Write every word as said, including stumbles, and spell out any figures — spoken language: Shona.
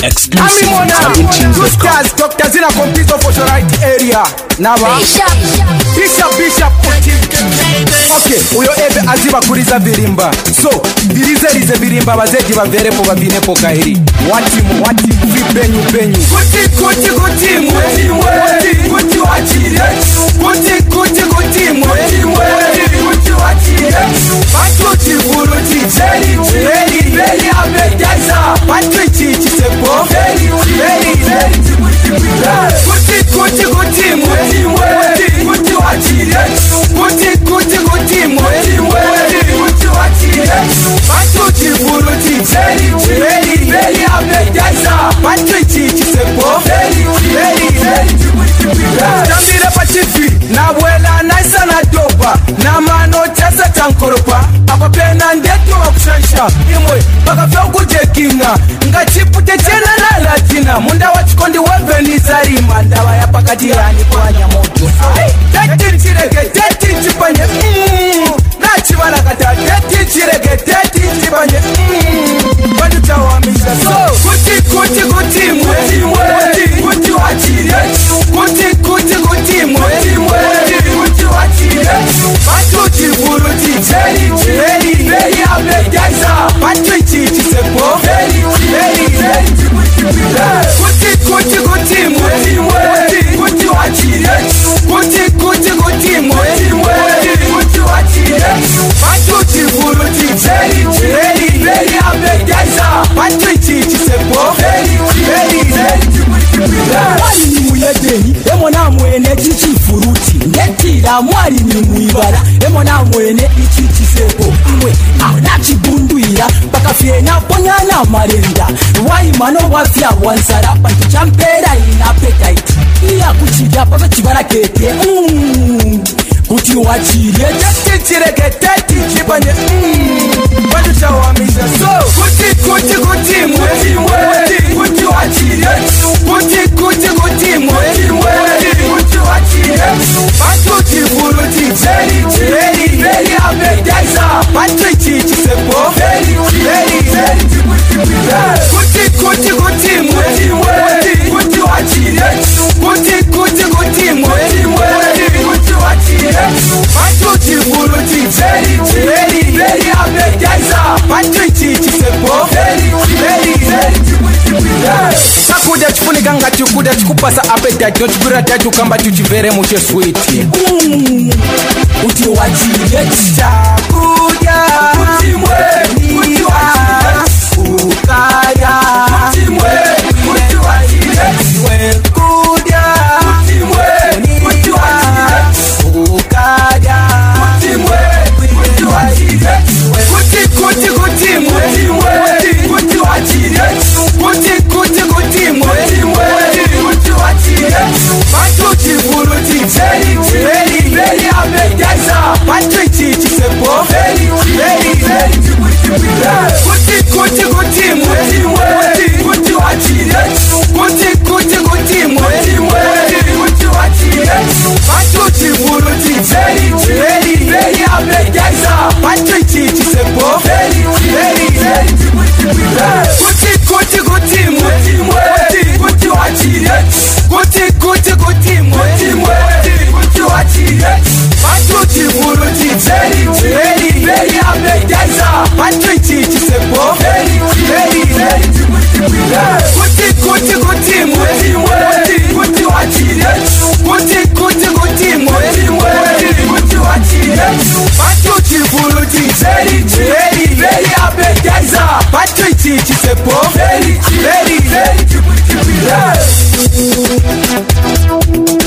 Exclusive. Two stars, doctors in a computer for the right area. Naba Bishop Bishop Okay, uyo ebe aziba kuriza virimba. So, virize rize virimba bazeti bavere po bavine po kahiri. Watimu, watimu, vipenyu, penyu. Kuti, kuti, kutimu. Kuti, kuti, wachire. Kuti, kuti, kutimu. Kuti, kuti, wachire. Batu chivuru chicheri, cheri, veri abedeza. Batu chichi sepo. Veri, veri, veri, kuti, kuti, kutimu. Kuti, kuti, wachire. Kuti, kuti, kutimu. Kuti, kuti, wachire. Batu chivuru chicheri, cheri, veri abedeza. Batu chichi sepo. Veri, veri, veri, tambire pa T V na bwela naisa na dopa na mano chasa tankoropa apa pena ndetu wa kushansha imwe baka fya kujekinga nga chipute chena na latina munda wa chikondi webe ni zarima ndawa ya pakati yani kwa nyamoto teti chirege teti chipanye na chibana kata teti chirege teti chipanye wadu chawamisha so kuti kuti kuti mwe kuti kuti wachire kuti kuti kuti mwe kuti kuti wachire batu chivuru chicheri cheri veri abedeza batu chichi sepo veri veri veri kuti kuti kuti mwe kuti kuti wachire kuti kuti kuti mwe kuti kuti wachire batu chivuru chicheri cheri veri abedeza batu chichi sepo veri veri veri mwali ni muyedeni emona mwene chichi furuti netira mwali ni muibara emona mwene ichichi sepo mwe aona chibunduira pakafyena ponyana marenda wai mano wafya wansara pantu champera ina appetite iya kuchida paka chibara kete mm. kuti wachire tete chireke tete chibanye mm. Wadu chawamisha so kuti kuti kuti mwe kuti kuti wachire kuti kuti kuti mwe kuti kuti wachire batu chivuru chicheri cheri veri abedeza batu chichi sepo veri veri veri kuti kuti kuti mwe kuti kuti wachire kuti kuti kuti mwe kuti kuti wachire batu chivuru chicheri cheri veri abedeza batu chichi sepo veri veri veri sakuda chifunika nga chikuda chikupasa appetite nochikura tatu kamba tuchivere muche sweet mm. Uti wachire chakuda kuti mwe kuti wachire ukaya kuti mwe kuti wachire we kuda kuti mwe kuti wachire ukaya kuti mwe kuti wachire kuti kuti kuti mwe kuti kuti wachire kuti kuti kuti mwe kuti wachire batu chivuru chicheri cheri veri abedeza batu chichi sepo veri veri veri kuti kuti kuti mwe kuti kuti wachire kuti kuti kuti mwe kuti wachire batu chivuru chicheri cheri veri abedeza batu chichi sepo veri veri veri kuti kuti kuti mwe kuti kuti wachire kuti kuti kuti mwe kuti wachire batu chivuru chicheri cheri veri abedeza batu chichi sepo veri veri veri kuti kuti kuti mwe kuti wachire kuti kuti kuti mwe kuti wachire batu chivuru chicheri cheri veri abedeza batu chichi sepo veri veri veri